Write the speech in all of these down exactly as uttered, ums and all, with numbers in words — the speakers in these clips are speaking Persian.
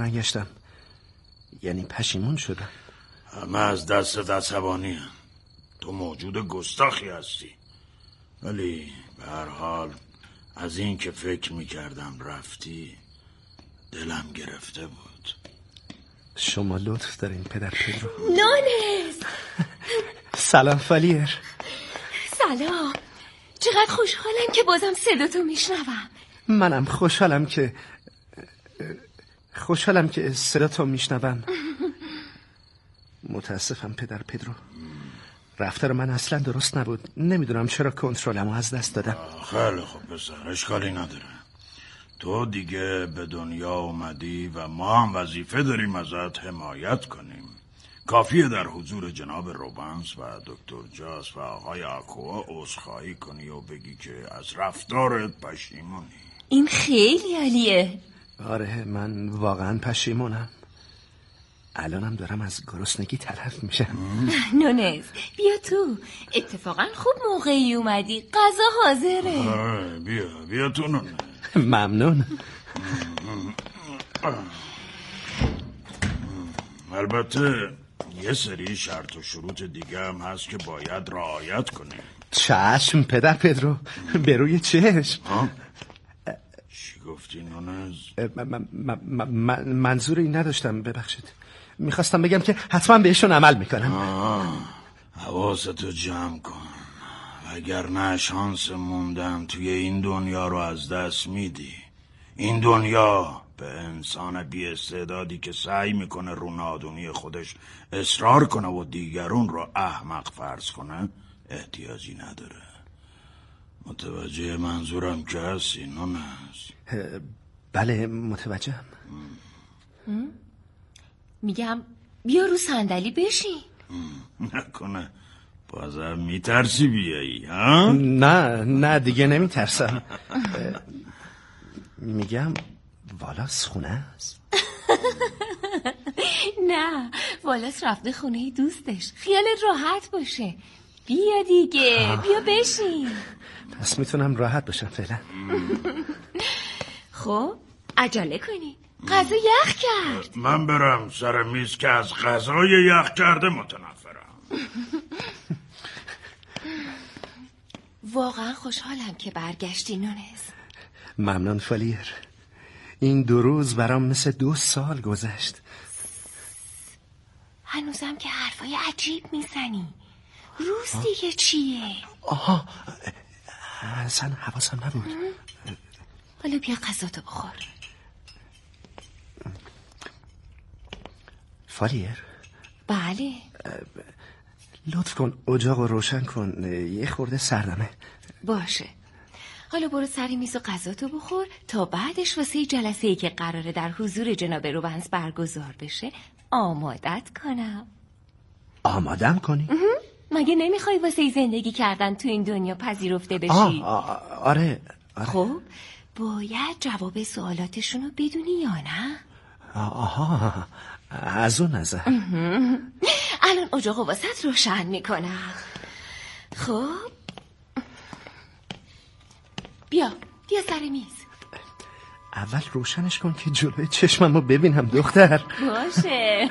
برنگشتم. یعنی پشیمون شدم. همه از دست عصبانی هم. تو موجود گستاخی هستی، ولی به هر حال از این که فکر میکردم رفتی دلم گرفته بود. شما لطف دارین پدر پدرو. نونس. سلام فالیر. سلام. چقدر خوشحالم که بازم صداتو میشنوم. منم خوشحالم که خوشحالم که صداتو میشنوم. متاسفم پدر پدرو، رفتار من اصلا درست نبود. نمیدونم چرا کنترلمو از دست دادم. خیلی خوب پسر، اشکالی نداره. تو دیگه به دنیا اومدی و ما هم وظیفه داریم ازت حمایت کنیم. کافیه در حضور جناب روبنس و دکتر جاس و آقای آکوا عذرخواهی کنی و بگی که از رفتارت پشیمونی. این خیلی عالیه. آره من واقعا پشیمونم. الانم دارم از گرسنگی تلف میشم. نونس بیا تو، اتفاقا خوب موقعی اومدی، غذا حاضره. آره بیا بیا تو نونس. ممنون. البته یه سری شرط و شروط دیگه هم هست که باید رعایت کنیم. چشم پدر پدرو، به روی چشم. چی گفتی نونز؟ منظور این نداشتم، ببخشید. میخواستم بگم که حتما بهشون عمل میکنم. حواستو جمع کن، اگر نه شانس موندن توی این دنیا رو از دست میدی. این دنیا به انسان بی استعدادی که سعی میکنه رو نادونی خودش اصرار کنه و دیگرون رو احمق فرض کنه احتیاجی نداره. متوجه منظورم که هستی نونس؟ بله متوجهم. میگم بیا رو صندلی بشین. نکنه بازم میترسی بیایی ها؟ نه نه دیگه نمیترسم. میگم والاس خونه است. نه والاس رفته خونه دوستش، خیالت راحت باشه. بیا دیگه بیا بشین. پس میتونم راحت باشم فعلا. خب عجله کنی، غذا یخ کرد. من برم سر میز که از غذای یخ کرده متنفرم. واقعا خوشحالم که برگشتی نونس. ممنون فالیر. این دو روز برام مثل دو سال گذشت. هنوزم که حرفای عجیب میزنی. روز دیگه چیه؟ آها اصلا حواسم نبود. حالا بیا غذاتو بخور. فالیر. بله. لطف کن اجاق رو روشن کن، یه خورده سردمه. باشه. حالا برو سر میز و غذاتو بخور تا بعدش واسه جلسه‌ای که قراره در حضور جناب روبنس برگزار بشه آمادت کنم. آمادم کنی؟ مگه نمیخوای واسه زندگی کردن تو این دنیا پذیرفته بشی؟ آه آه آره آره. خب باید جواب سوالاتشونو بدونی یا نه؟ آها از اون نظر. الان اجاقو واسط روشن میکنم. خب بیا بیا سر میز. اول روشنش کن که جلوی چشممو ببینم دختر. باشه.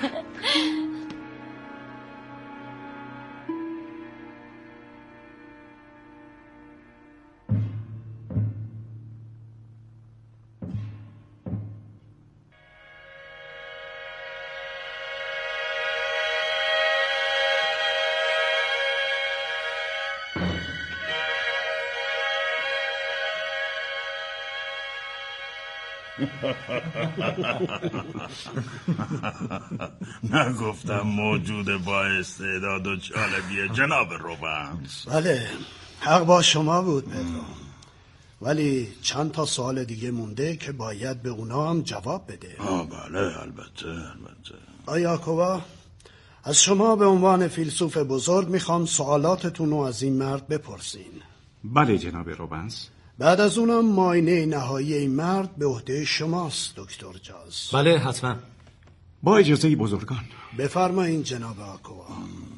نگفتم موجود با استعداد و جالبیه جناب روبنس؟ بله حق با شما بود پدرو، ولی چند تا سوال دیگه مونده که باید به اونا هم جواب بده. آه بله البته البته. آیا کووا از شما به عنوان فیلسوف بزرگ میخوام سوالاتتون رو از این مرد بپرسین. بله جناب روبنس. بعد از اونم معاینه نهایی این مرد به عهده شماست دکتر جاز. بله حتما. با اجازه بزرگان. بفرمایین جناب آکوا.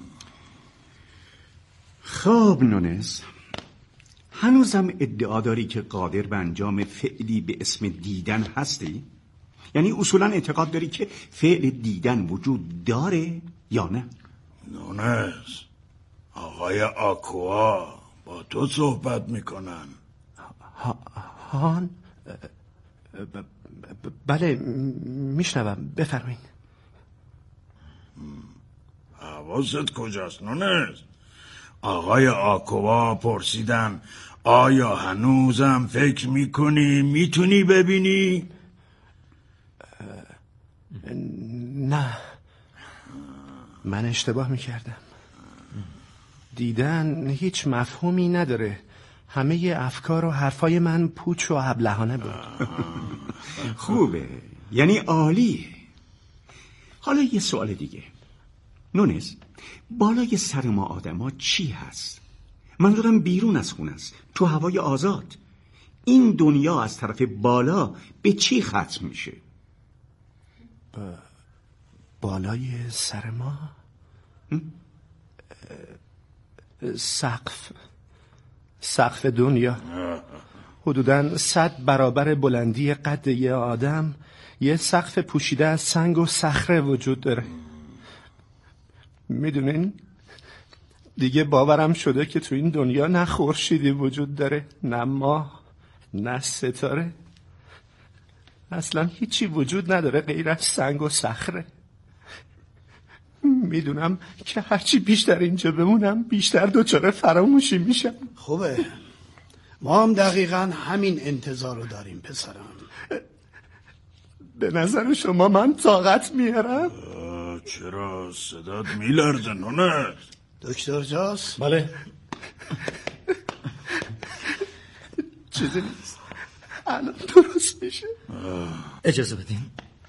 خب نونس، هنوزم ادعا داری که قادر به انجام فعلی به اسم دیدن هستی؟ یعنی اصولا اعتقاد داری که فعل دیدن وجود داره یا نه؟ نونس، آقای آکوا با تو صحبت میکنن. هان؟ بله میشنوم، بفرمایید. حواست کجاست نونس؟ آقای آکوا پرسیدن آیا هنوزم فکر میکنی میتونی ببینی؟ نه، من اشتباه میکردم. دیدن هیچ مفهومی نداره. همه افکار و حرفای من پوچ و ابلهانه بود. خوبه، یعنی عالیه. حالا یه سوال دیگه. نونس، بالای سر ما آدما چی هست؟ منظورم بیرون از خونه است، تو هوای آزاد. این دنیا از طرف بالا به چی ختم میشه؟ با... بالای سر ما؟ سقف سقف دنیا حدوداً صد برابر بلندی قد یه آدم یه سقف پوشیده از سنگ و صخره وجود داره. میدونین دیگه باورم شده که تو این دنیا نه خورشیدی وجود داره، نه ماه، نه ستاره. اصلا هیچی وجود نداره غیر از سنگ و صخره. میدونم که هرچی بیشتر اینجا بمونم بیشتر دچار فراموشی میشم. خوبه، ما هم دقیقا همین انتظار رو داریم پسرم. به نظر شما من طاقت میارم؟ چرا صدات میلرزه نونس؟ دکتر جاس؟ بله. چیزی نیست، الان درست میشه. اجازه بدین.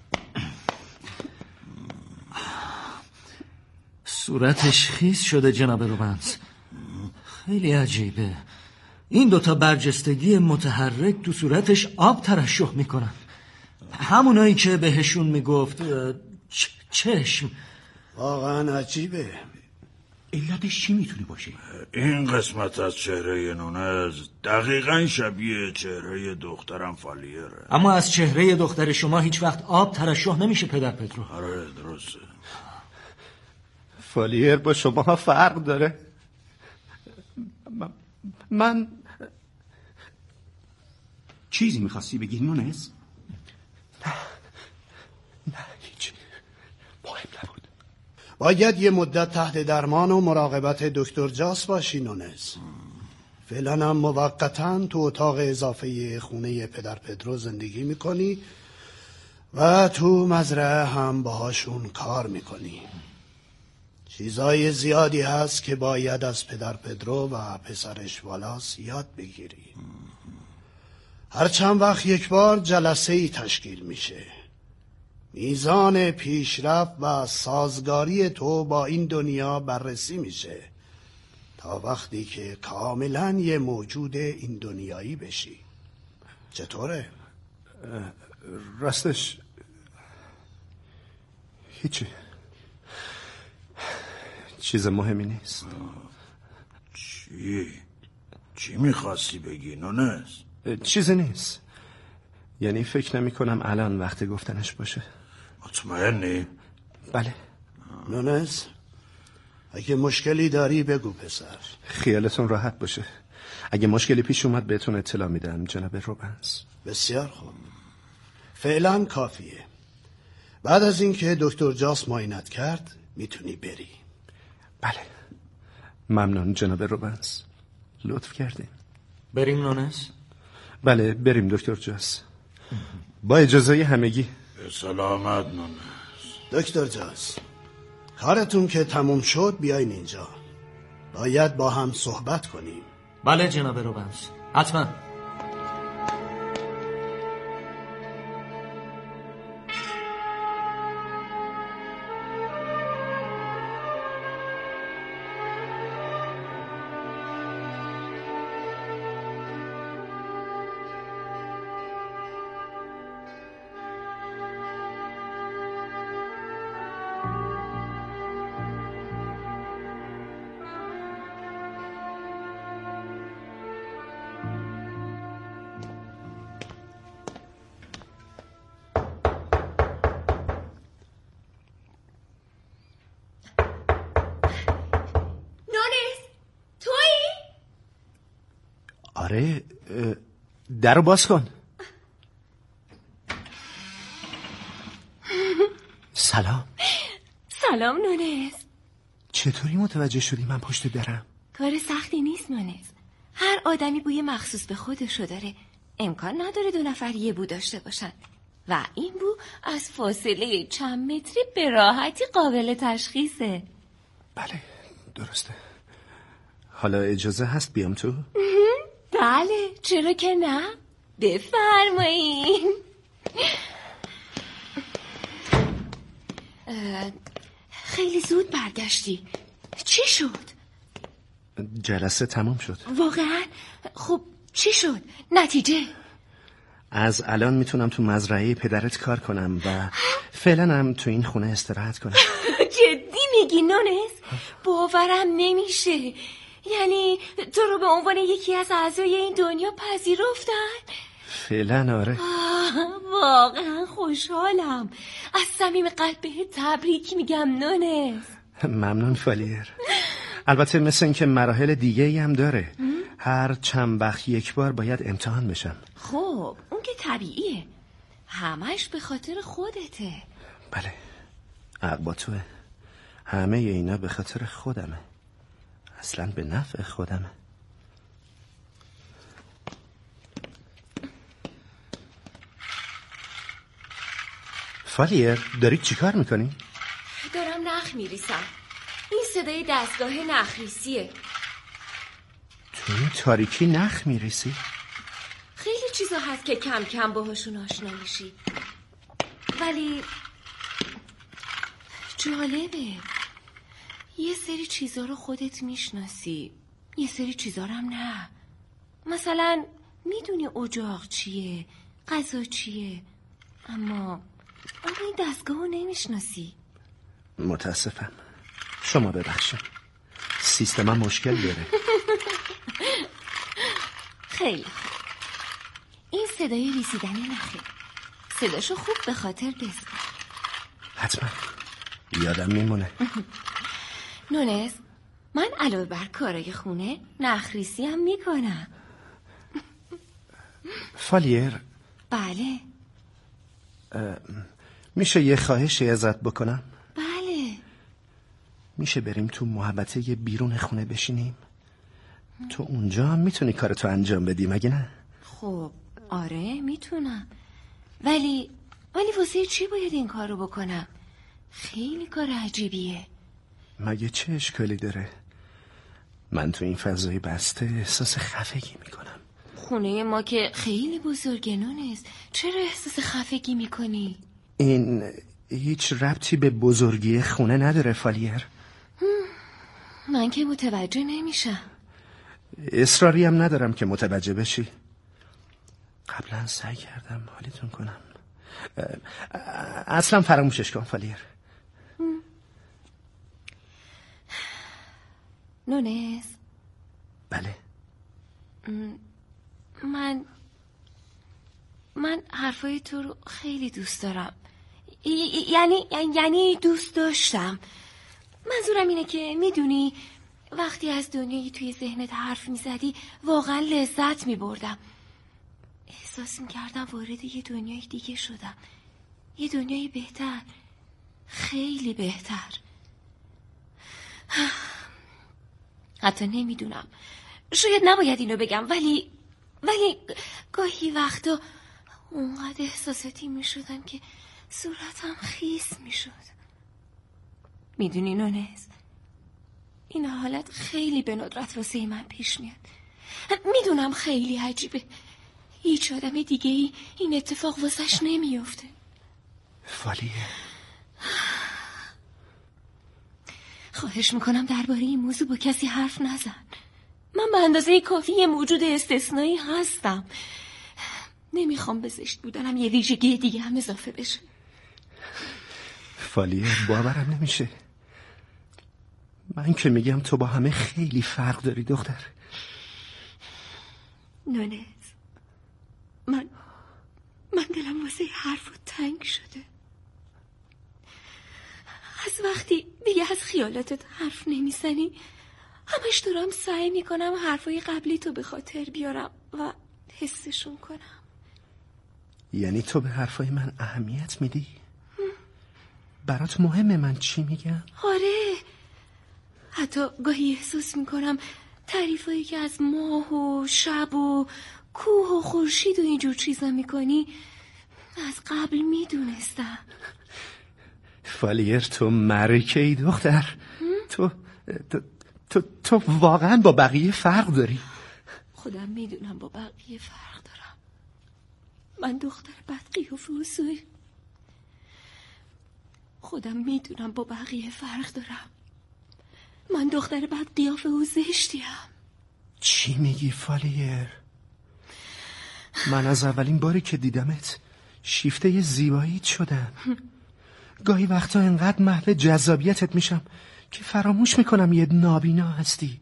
صورتش خیس شده جناب روبنز. خیلی عجیبه، این دوتا برجستگی متحرک تو صورتش آب ترشح میکنن، همونایی که بهشون میگفت چشم. واقعا عجیبه. علتش چی میتونه باشه؟ این قسمت از چهره نونز دقیقا شبیه چهره دخترم فالیره. اما از چهره دختر شما هیچ وقت آب ترشح نمیشه پدر پدرو. آره درسته. فالیر با شما فرق داره. من چیزی میخواستی بگی نونس؟ نه نه هیچی، مهم نبود. باید یه مدت تحت درمان و مراقبت دکتر جاس باشی نونس. فعلا هم موقتاً تو اتاق اضافه خونه پدر پدرو زندگی میکنی و تو مزرعه هم باهاشون کار میکنی. چیزای زیادی هست که باید از پدر پدرو و پسرش والاس یاد بگیری. هر چند وقت یک بار جلسه ای تشکیل میشه. میزان پیشرفت و سازگاری تو با این دنیا بررسی میشه تا وقتی که کاملا یه موجود این دنیایی بشی. چطوره؟ راستش هیچی، چیز مهمی نیست. چی؟ چی میخواستی بگی نونس؟ چیزی نیست، یعنی فکر نمی کنم الان وقت گفتنش باشه. مطمئنی؟ بله. نونس اگه مشکلی داری بگو پسر. خیالتون راحت باشه، اگه مشکلی پیش اومد بهتون اطلاع میدم جناب روبنز. بسیار خوب، فعلا کافیه. بعد از اینکه دکتر جاس معاینت کرد میتونی بری. بله ممنون جناب روبنز، لطف کردین. بریم نونس؟ بله بریم دکتر جاس، با اجازه همگی. به سلامت نونس. دکتر جاس کارتون که تموم شد بیاین اینجا، باید با هم صحبت کنیم. بله جناب روبنز، حتما. آره، در رو باز کن. سلام. سلام نونس. چطوری متوجه شدی من پشت درم؟ کار سختی نیست نونس. هر آدمی بوی مخصوص به خودشو داره. امکان نداره دو نفر یه بو داشته باشن و این بو از فاصله چند متری به راحتی قابل تشخیصه. بله درسته. حالا اجازه هست بیام تو؟ بله چرا که نه؟ بفرمایین. خیلی زود برگشتی. چی شد؟ جلسه تمام شد. واقعا؟ خب چی شد؟ نتیجه؟ از الان میتونم تو مزرعه پدرت کار کنم و فعلا هم تو این خونه استراحت کنم. جدی میگی نونس؟ باورم نمیشه. یعنی تو رو به عنوان یکی از اعضای این دنیا پذیرفتن؟ فعلا آره. واقعا خوشحالم. از صمیم قلب بهت تبریک میگم نونس. ممنون فالیر. البته مثل این که مراحل دیگه ای هم داره. هر چند وقت یک بار باید امتحان بشم. خب اون که طبیعیه. همش به خاطر خودته. بله حق با توه. همه اینا به خاطر خودمه. اصلا به نفع خودمه. فالیر داری چی کار میکنی؟ دارم نخ میریسم. این صدای دستگاه نخریسیه. تو این تاریکی نخ میریسی؟ خیلی چیزا هست که کم کم باهاشون آشنا میشی، ولی جالبه. یه سری چیزا رو خودت میشناسی، یه سری چیزا رو هم نه. مثلا میدونی اجاق چیه، غذا چیه، اما اما این دستگاه رو نمیشناسی. متاسفم. شما ببخشید. سیستمم مشکل داره. خیلی خوب. این صدای ریسیدن نخه. صداشو خوب به خاطر بذار. حتما یادم میمونه. نونس، من علاوه بر کارای خونه نخریسی هم میکنم. فالیر. بله. میشه یه خواهشی ازت بکنم؟ بله. میشه بریم تو محبته بیرون خونه بشینیم؟ تو اونجا هم میتونی کارتو انجام بدی مگه نه؟ خب آره میتونم، ولی ولی واسه چی باید این کارو بکنم؟ خیلی کار عجیبیه. مگه چه اشکالی داره؟ من تو این فضای بسته احساس خفگی میکنم. خونه ما که خیلی بزرگه نونس. چرا احساس خفگی میکنی؟ این هیچ ربطی به بزرگی خونه نداره فالیر. من که متوجه نمیشم. اصراری هم ندارم که متوجه بشی. قبلا سعی کردم حالیتون کنم. اصلا فراموشش کن فالیر. نونس. بله. من من حرفای تو رو خیلی دوست دارم. یعنی یعنی دوست داشتم. منظورم اینه که میدونی وقتی از دنیایی توی ذهنت حرف میزدی واقعا لذت میبردم. احساس میکردم وارد یه دنیای دیگه شدم. یه دنیای بهتر، خیلی بهتر. حتی نمیدونم، شاید نباید اینو بگم، ولی ولی گاهی وقتا اونقدر احساساتی میشدم که صورتم خیس میشد. میدونی نونس، این حالت خیلی به ندرت واسه من پیش میاد. میدونم خیلی عجیبه. هیچ آدم دیگه ای این اتفاق واسش نمیافته. فالیر، خواهش میکنم درباره این موضوع با کسی حرف نزن. من به اندازه کافی یه موجود استثنایی هستم. نمیخوام به زشت بودنم یه ویژگی دیگه هم اضافه بشه. فالیر، باورم نمیشه. من که میگم تو با همه خیلی فرق داری دختر. نونس، من من دلم واسه حرف تنگ شده. از وقتی دیگه از خیالاتت حرف نمیزنی همش دارم سعی میکنم حرفای قبلی تو به خاطر بیارم، و حسشون کنم. یعنی تو به حرفای من اهمیت میدی؟ برات مهمه من چی میگم؟ آره، حتی گاهی احساس میکنم تعریفایی که از ماه و شب و کوه و خورشید و اینجور چیزا میکنی از قبل میدونستم. فالیر تو مرکه ای دختر. تو تو, تو تو واقعا با بقیه فرق داری. خودم میدونم با بقیه فرق دارم. من دختر بدقیافه و سوی. خودم میدونم با بقیه فرق دارم. من دختر بدقیافه و زشتیم. چی میگی فالیر؟ من از اولین باری که دیدمت شیفته زیباییت شدم. گاهی وقتا انقدر محو جذابیتت میشم که فراموش میکنم یه نابینا هستی.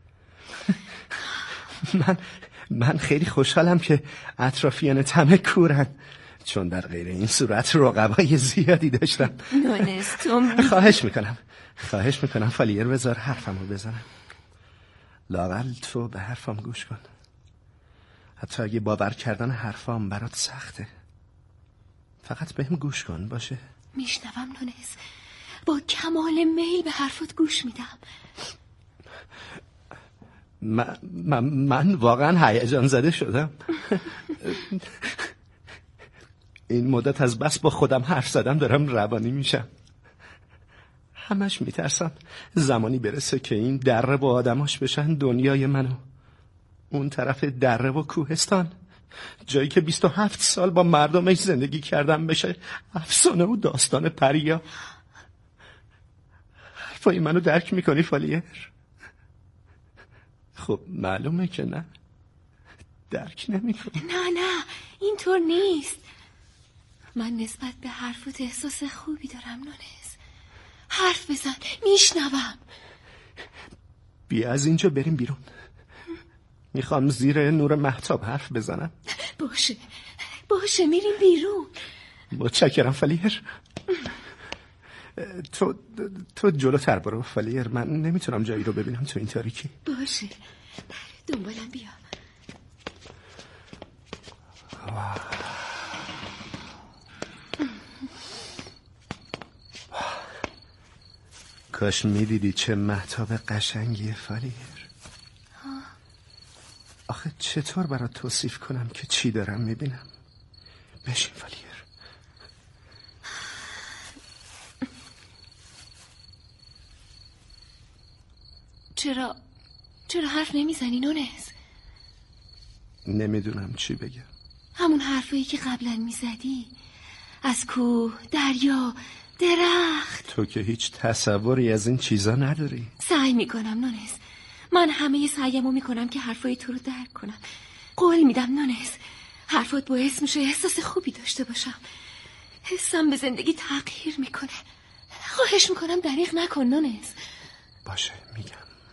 من من خیلی خوشحالم که اطرافیانت همه کورن، چون در غیر این صورت رقبای زیادی داشتم. دونستم. خواهش میکنم خواهش میکنم فالیر بذار حرفمو بزنم. لااقل تو به حرفم گوش کن، حتی اگه باور کردن حرفام برات سخته. فقط بهم گوش کن باشه؟ میشنوم نونس، با کمال میل به حرفت گوش میدم. من, من, من واقعا هیجان زده شدم. این مدت از بس با خودم حرف زدم دارم روانی میشم. همش میترسم زمانی برسه که این دره با آدماش بشن دنیای منو. اون طرف دره و کوهستان، جایی که بیست و هفت سال با مردمش زندگی کردم، بشه افسانه و داستان پریا. حرفای منو درک میکنی فالیر؟ خب معلومه که نه، درک نمیکنی. نه نه اینطور نیست. من نسبت به حرفت احساس خوبی دارم نونس. حرف بزن، میشنوم. بیا از اینجا بریم بیرون. میخوام زیر نور مهتاب حرف بزنم. باشه باشه میریم بیرون. متشکرم فالیر. تو تو جلوتر برو فالیر، من نمیتونم جایی رو ببینم تو این تاریکی. باشه دنبالم بیا. کاش میدیدی چه مهتاب قشنگیه فالیر. آخه چطور برات توصیف کنم که چی دارم میبینم؟ بشین فالیر. چرا چرا حرف نمیزنی نونس؟ نمیدونم چی بگم. همون حرفایی که قبلا میزدی، از کوه، دریا، درخت. تو که هیچ تصوری از این چیزا نداری. سعی میکنم نونس، من همه سعیمو میکنم که حرفای تو رو درک کنم. قول میدم نونس، حرفات باعث میشه احساس خوبی داشته باشم. حسم به زندگی تغییر میکنه. خواهش میکنم دریغ نکن نونس. باشه میگم،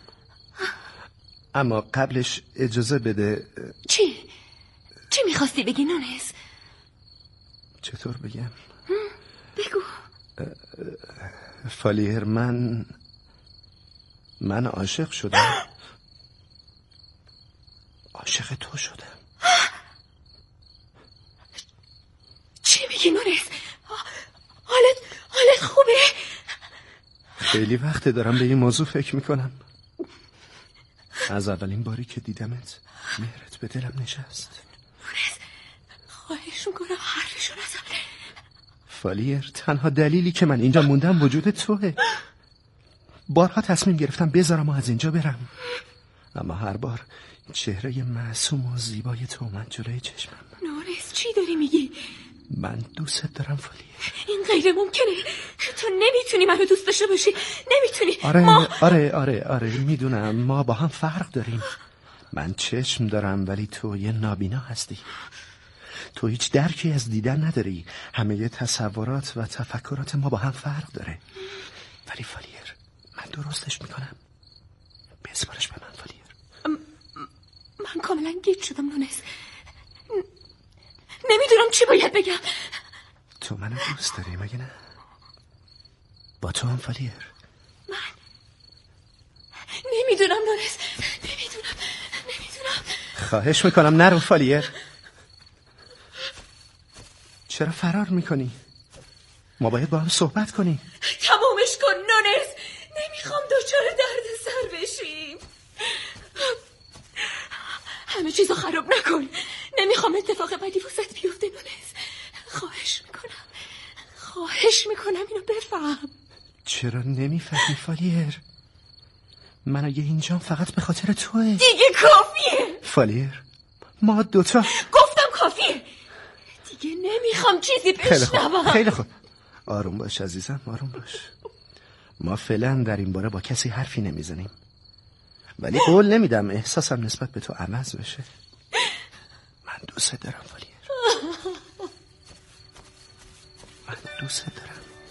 اما قبلش اجازه بده. چی؟ چی میخواستی بگی نونس؟ چطور بگم؟ بگو. فالیر، من من عاشق شدم. عاشق تو شدم. چی میگی نونس؟ حالت حالت خوبه؟ خیلی وقته دارم به این موضوع فکر میکنم. از اولین باری که دیدمت مهرت به دلم نشست. نونس خواهش میکنم حرفشو نزن. فالیر، تنها دلیلی که من اینجا موندم وجود توه. بارها تصمیم گرفتم بذارم و از اینجا برم، اما هر بار چهره معصوم و زیبای تو اومد جلوی چشمم. نونس چی داری میگی؟ من دوست دارم فالیر. این غیر ممکنه. تو نمیتونی منو دوست داشته باشی. نمیتونی. آره ما... آره آره آره میدونم ما با هم فرق داریم. من چشم دارم ولی تو یه نابینا هستی. تو هیچ درکی از دیدن نداری. همه تصورات و تفکرات ما با هم فرق داره. ولی فالیر، من درستش میکنم. بسپارش به من فالیر. من کاملا گیج شدم نونس. نمیدونم چی باید بگم. تو منو دوست داری مگه نه؟ با تو هم فالیر. من نمیدونم نونس. نمیدونم نمیدونم خواهش میکنم نرو فالیر. چرا فرار میکنی؟ ما باید با هم صحبت کنیم. تمامش کن نونس. نمیخوام دچار درد سر بشیم. همه چیزو خراب نکن. نمیخوام اتفاق بدی واسط بیفته نونس. خواهش میکنم خواهش میکنم اینو بفهم. چرا نمیفهمی فالیر؟ من اگه اینجام فقط به خاطر توه. دیگه کافیه فالیر، ما دوتا. گفتم کافیه دیگه. نمیخوام چیزی خیلی خوب بشنوم. خیلی خوب آروم باش عزیزم، آروم باش. ما فعلا در این باره با کسی حرفی نمیزنیم، ولی قول نمیدم احساسم نسبت به تو عوض بشه. من دوست دارم فالیر، من دوست دارم.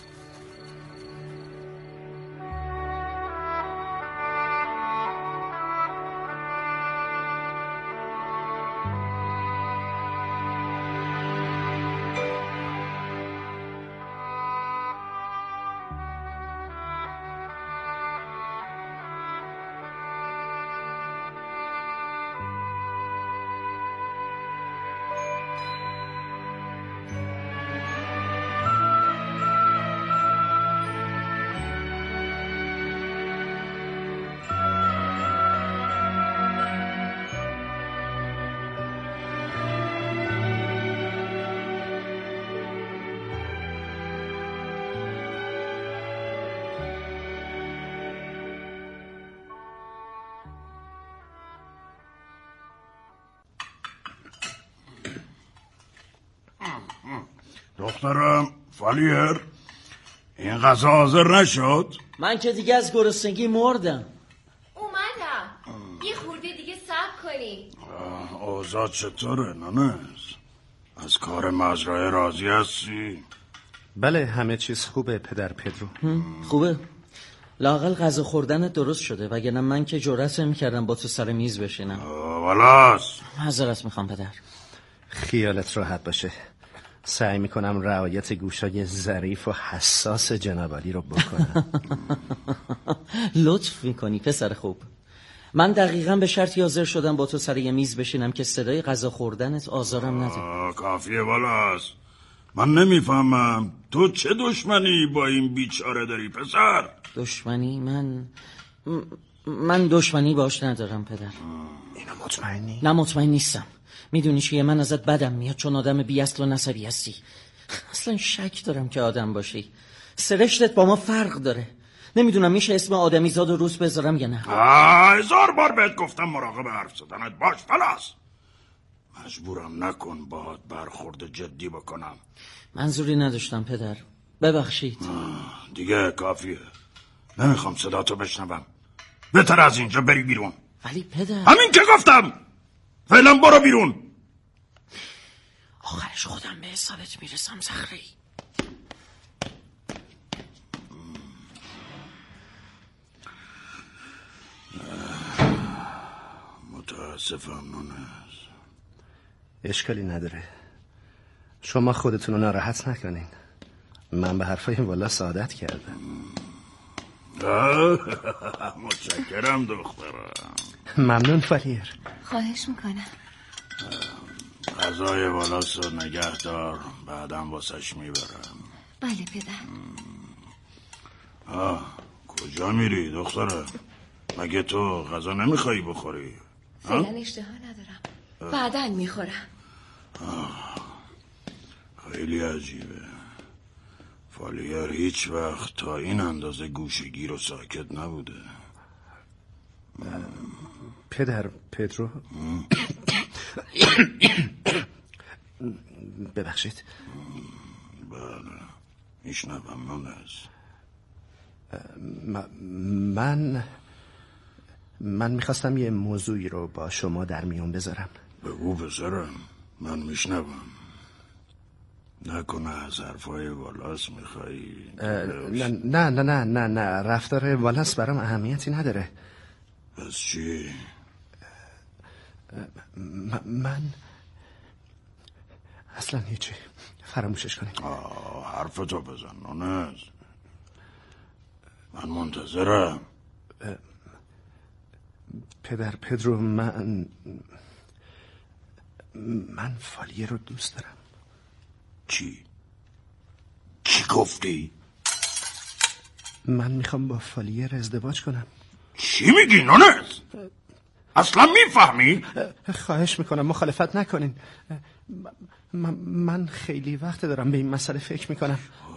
دخترم فالیر، این غذا حاضر نشد؟ من که دیگه از گرسنگی مردم. اومدم. یه خورده دیگه صبر کنی. اوضاع چطوره نانس؟ از کار مزرعه راضی هستی؟ بله همه چیز خوبه پدر پدرو. خوبه. لااقل غذا خوردن درست شده، وگرنه من که جرأت نمی‌کردم با تو سر میز بشینم. والاس معذرت میخوام پدر. خیالت راحت باشه، سعی میکنم رعایت گوشای ظریف و حساس جناب علی رو بکنم. لطف میکنی پسر خوب. من دقیقاً به شرطی حاضر شدم با تو سر یه میز بشینم که صدای غذا خوردنت آزارم نده. کافیه والاس. من نمیفهمم تو چه دشمنی با این بیچاره داری پسر؟ دشمنی؟ من من دشمنی باش ندارم پدر. اینو مطمئنی؟ نه مطمئن نیستم. میدونی چیه، من ازت بدم میاد چون آدم بی اصل و نسبی هستی. اصلا شک دارم که آدم باشی. سرشتت با ما فرق داره. نمیدونم میشه اسم آدمی زاد و روز بذارم یا نه. هزار بار بهت گفتم مراقب حرف زدنت باش فلاس. مجبورم نکن باهات برخورد جدی بکنم. منظوری نداشتم پدر، ببخشید. دیگه کافیه، نمیخوام صداتو بشنوم. بهتر از اینجا بری بیرون. ولی پدر همین که گفتم، فعلا برو بیرون. آخرش خودم به حسابت میرسم زهره‌ای. متاسفم نونس. اشکالی نداره، شما خودتون رو ناراحت نکنین. من به حرفای والا سعادت کردم. متشکرم دخترم. ممنون فالیر. خواهش میکنم. غذای والاس رو نگه دار، بعدم واسش میبرم. بله پدر. آه کجا میری دختره؟ مگه تو غذا نمیخوایی بخوری؟ فعلا اشتها ندارم، بعداً میخورم. خیلی عجیبه، فالیر هیچ وقت تا این اندازه گوشه‌گیر و ساکت نبوده. پدر پدرو ببخشید. بله میشنوم نونس. من من میخواستم یه موضوعی رو با شما در میون بذارم. بگو پسرم، من میشنوم. نکنه از حرفای والاس میخوایی؟ نه نه نه نه نه نه رفتار والاس برام اهمیتی نداره. پس چی؟ من اصلا هیچی، فراموشش کنید. حرفتو بزن نونس، من منتظرم. پدر پدرو، من من فالیر رو دوست دارم. چی؟ چی گفتی؟ من میخوام با فالیر ازدواج کنم. چی میگی نونس؟ اصلا میفهمی؟ خواهش میکنم مخالفت نکنین. من, من خیلی وقت دارم به این مسئله فکر میکنم.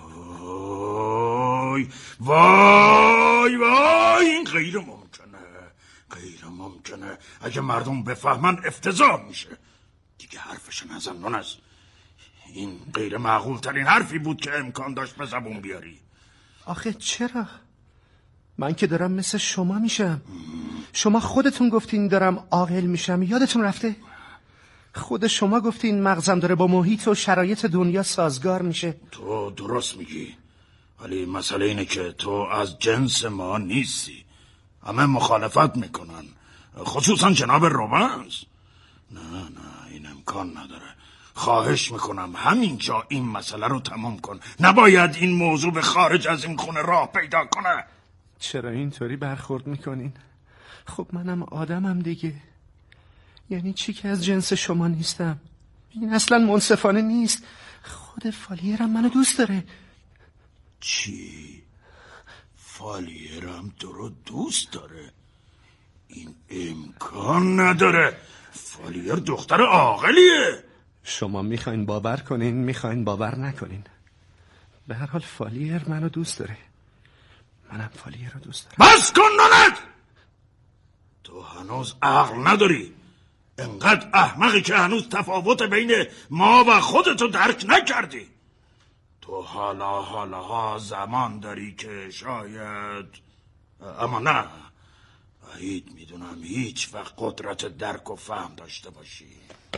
وای وای وای این غیر ممکنه، غیر ممکنه. اگه مردم بفهمن افتضاح میشه. دیگه حرفش نزن نونس. این غیر معقول ترین حرفی بود که امکان داشت به زبون بیاری. آخه چرا؟ من که دارم مثل شما میشم. شما خودتون گفتین دارم عاقل میشم، یادتون رفته؟ خود شما گفتین مغزم داره با محیط و شرایط دنیا سازگار میشه. تو درست میگی، ولی مسئله اینه که تو از جنس ما نیستی. همه مخالفت میکنن، خصوصا جناب روبنز. نه نه این امکان نداره. خواهش میکنم همینجا این مسئله رو تمام کن. نباید این موضوع به خارج از این خونه راه پیدا کنه. چرا اینطوری برخورد میکنین؟ خب منم آدمم دیگه. یعنی چی که از جنس شما نیستم؟ این اصلا منصفانه نیست. خود فالیرم منو دوست داره. چی؟ فالیرم تو رو دوست داره؟ این امکان نداره. فالیر دختر عاقلیه. شما میخواین باور کنین، میخواین باور نکنین. به هر حال فالیر منو دوست داره. منم فالیر رو دوست دارم. بس کن نونت! تو هنوز عقل نداری. انقدر احمقی که هنوز تفاوت بین ما و خودتو درک نکردی. تو حالا حالا زمان داری که شاید، اما نه، بعید میدونم هیچ وقت قدرت درک و فهم داشته باشی.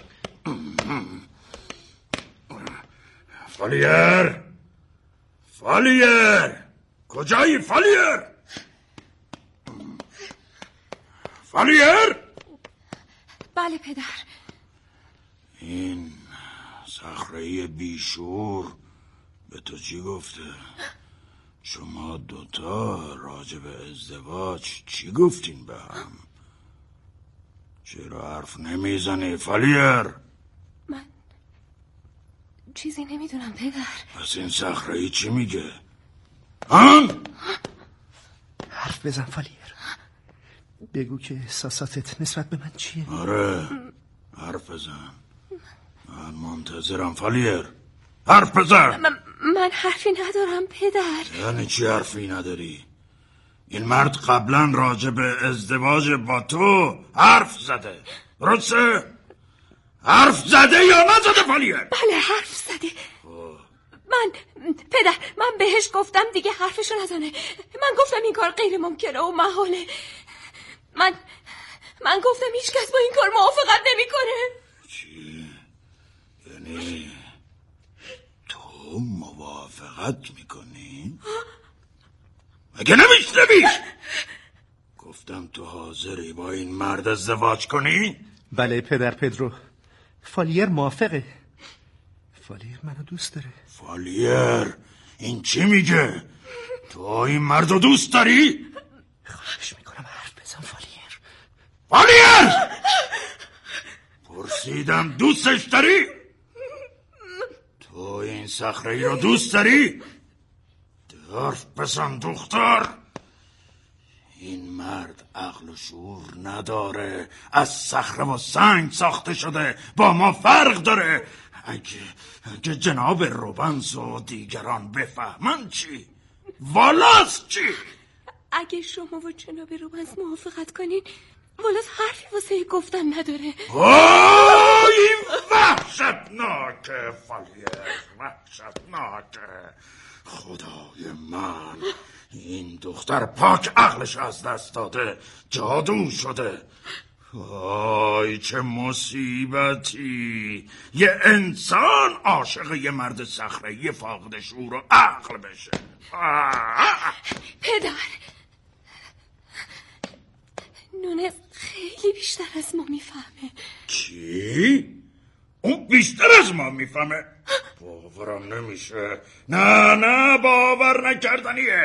فالیر فالیر کجایی فالیر؟ فالیر؟ بله پدر. این صخره بیشور به تو چی گفته؟ شما دوتا راجع به ازدواج چی گفتین به هم؟ چرا حرف نمیزنی فالیر؟ من چیزی نمیدونم پدر. پس این صخره چی میگه؟ ها؟ حرف بزن فالیر. بگو که احساساتت نسبت به من چیه؟ آره حرف بزن. من منتظرم فالیر. حرف بزن. من, من حرفی ندارم پدر. یعنی چی حرفی نداری؟ این مرد قبلا راجع به ازدواج با تو حرف زده، درسته؟ حرف زده یا نزده فالیر؟ بله حرف زده. من پدر من بهش گفتم دیگه حرفشو نزنه. من گفتم این کار غیر ممکنه و محاله. من من گفتم هیچ کس با این کار موافقت نمیکنه. چی؟ یعنی تو موافقت میکنی؟ مگه نمیشنوی؟ گفتم تو حاضری با این مرد ازدواج کنی؟ بله پدر پدرو. فالیر موافقه. فالیر منو دوست داره. فالیر این چی میگه؟ تو این مرد رو دوست داری؟ خواهش میکنم حرف بزن فالیر. فالیر! پرسیدم دوستش داری؟ تو این صخره رو دوست داری؟ حرف بزن دختر. این مرد عقل و شعور نداره، از صخره و سنگ ساخته شده، با ما فرق داره. اگه, اگه جناب روبنز و دیگران بفهمن چی؟ والاس چی؟ اگه شما و جناب روبنز موافقت کنین والاس حرفی واسه گفتن نداره. وای این وحشتناکه فالیر، وحشتناکه. خدای من، این دختر پاک عقلش از دست داده، جادو شده. وای چه مصیبتی یه انسان عاشق یه مرد صخره یه فاقد شعور و عقل بشه. پدر نونس خیلی بیشتر از ما میفهمه. چی؟ اون بیشتر از ما میفهمه؟ باورم نمیشه. نه نه باور نکردنیه.